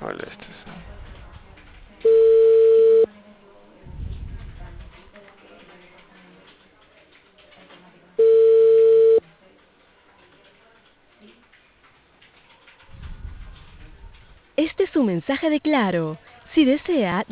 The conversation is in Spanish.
Molestes. Este es un mensaje de Claro. Si desea